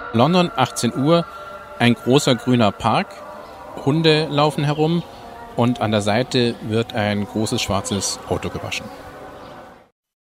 London, 18 Uhr, ein großer grüner Park, Hunde laufen herum und an der Seite wird ein großes schwarzes Auto gewaschen.